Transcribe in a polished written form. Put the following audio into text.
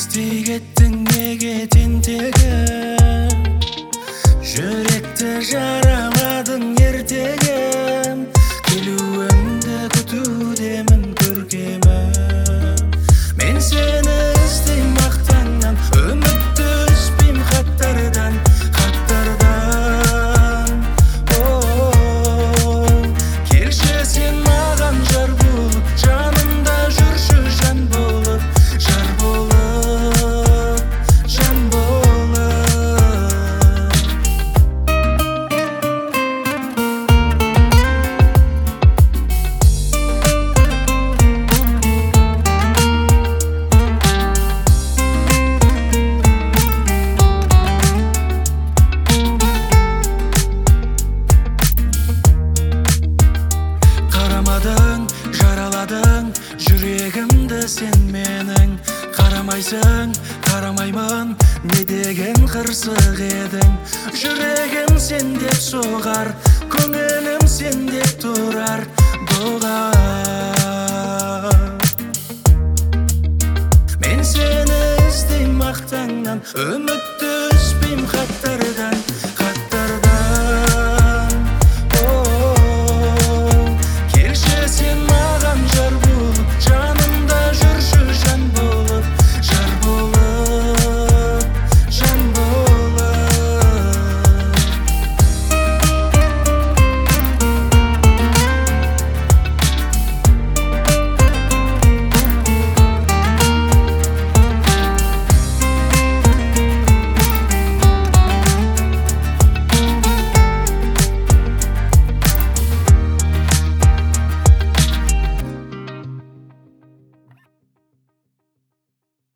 Кетпей кеттің неге тентегім, жүректі жараладың ертегім, келуіңді күтудемін көркемім. Мен сені іздейм мақтаннан, үмітті үзбейм хаттардан. Келші сен маған жар болып, жанымда жүрші жан болып, жар болып, жан жараладың жүрегімді сен менің. Қарамайсың, қарамаймын, не деген қырсық едің. Жүрегім сен деп соғар, көңілім сен деп тұрар доғар. Мен сені іздейм мақтаннан, үмітті